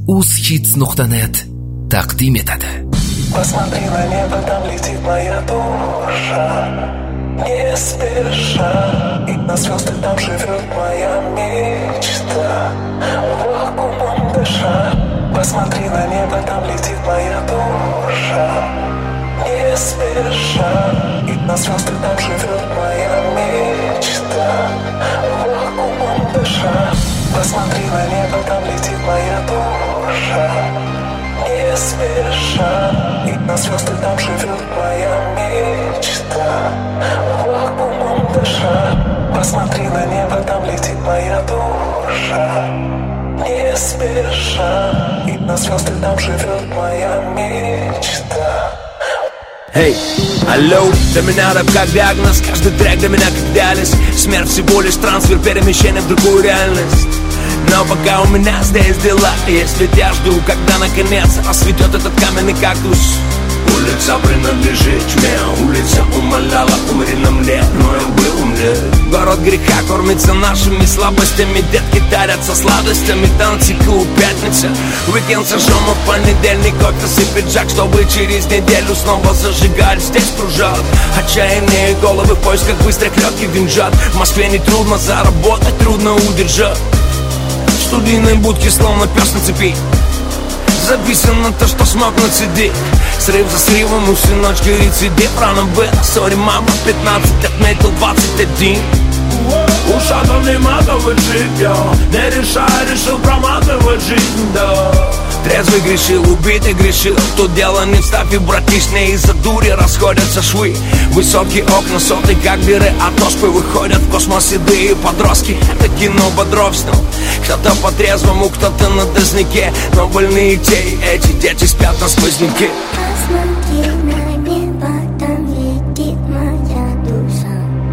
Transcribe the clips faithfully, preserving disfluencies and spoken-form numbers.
Узхитс нухта нет тaqdim etadi. Посмотри на небо, там летит моя душа, не спеша, и на звезды там живет моя мечта, вакуумом дыша. Посмотри на небо, там летит моя душа, не спеша, и на звезды там живет моя мечта, вакуумом дыша. Посмотри на небо, там летит моя душа, не спеша, и на звезды там живет моя мечта, вакуумом дыша. Посмотри на небо, там летит моя душа, не спеша, и на звезды там живет моя мечта. Эй, hey, алло, для меня рэп как диагноз, каждый трек для меня как диализ. Смерть всего лишь трансфер, перемещение в другую реальность. Но пока у меня здесь дела, если я жду, когда наконец расцветет этот каменный кактус. Улица принадлежит мне, улица умоляла, умри на мне, но я был умлет. Город греха кормится нашими слабостями, детки тарятся сладостями, танцикую пятница. Уикенд сожжем, а в понедельник офис и пиджак, чтобы через неделю снова зажигать. Здесь кружат отчаянные головы в поисках быстрых легких деньжат. В Москве не трудно заработать, трудно удержать. В студийной будке словно пес на цепи, записано то, что смог на си ди. Срыв за срывом, у сыночка рецидив. Рано было, сори, мама, пятнадцать, отметил двадцать один. Ушатанный матовый джип, я не решая, решил проматывать жизнь, да. Трезвый грешил, убитый грешил. Тут дело не в ставе, братиш, не из-за дури расходятся швы. Высокие окна, соты, как дыры от оспы. Выходят в космос седые подростки. Это кино бодровство. Кто-то по-трезвому, кто-то на дозняке. Но больные те и эти дети спят на сквозняке. Посмотри на небо, там летит моя душа.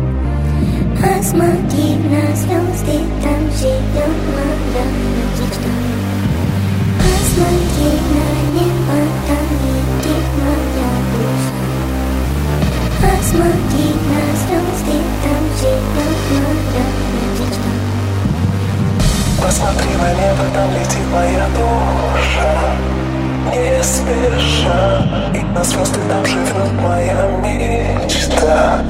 Посмотри на звезды, там живет моя мечта. Посмотри на небо, там летит моя душа. Посмотри на звезды, там живет моя мечта. Посмотри на небо, там летит моя душа, не спеша, и на звезды там живет моя мечта.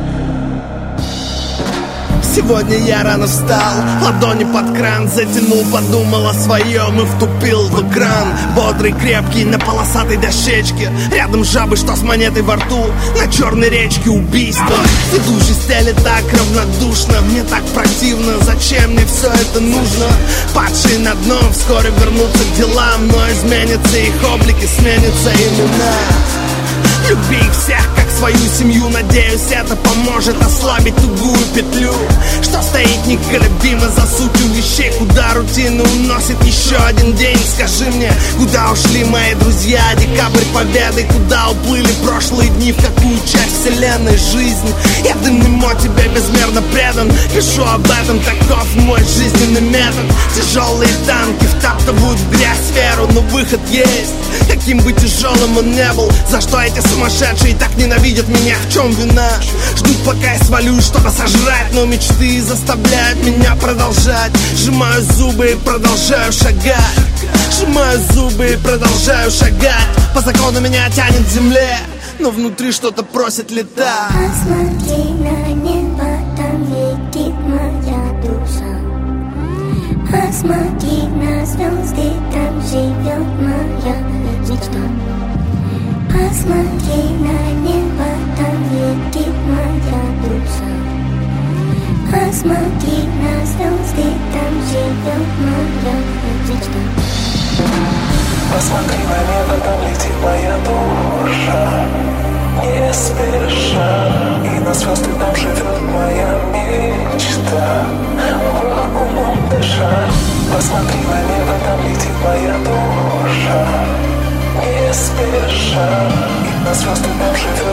Сегодня я рано встал, ладони под кран затянул, подумал о своем и втупил в экран. Бодрый, крепкий, на полосатой дощечке, рядом жабы, что с монетой во рту, на черной речке убийство. Ведущий стелит так равнодушно, мне так противно, зачем мне все это нужно? Падшие на дно вскоре вернутся к делам, но изменятся их облики, сменятся имена. Люби их всех, как свою семью, надеюсь, это поможет ослабить тугую петлю, что стоит неколебимо за сутью вещей. Куда рутина уносит еще один день? Скажи мне, куда ушли мои друзья? Декабрь победы, куда уплыли прошлые дни? В какую часть вселенной жизнь? Я дымному тебе безмерно предан, пишу об этом, таков мой жизненный метод. Тяжелые танки втаптывают в грязь сферу, но выход есть, каким бы тяжелым он не был. За что эти сумасшедшие так ненавидят меня, в чем вина? Ждут, пока я свалюсь, чтобы сожрать, но мечты заставляют меня продолжать. Сжимаю зубы и продолжаю шагать. Сжимаю зубы и продолжаю шагать. По закону меня тянет к земле, но внутри что-то просит летать. Посмотри на небо, там летит моя душа. Посмотри на звезды, там живет моя мечта. Посмотри на небо, там летит моя душа. Посмотри на звезды, там живет моя мечта. Посмотри на небо, там летит моя душа, не спеша, и на звезды там живет моя мечта, вакуумом дыша. Посмотри на небо, там летит моя душа, не спеша, и на звезды там живет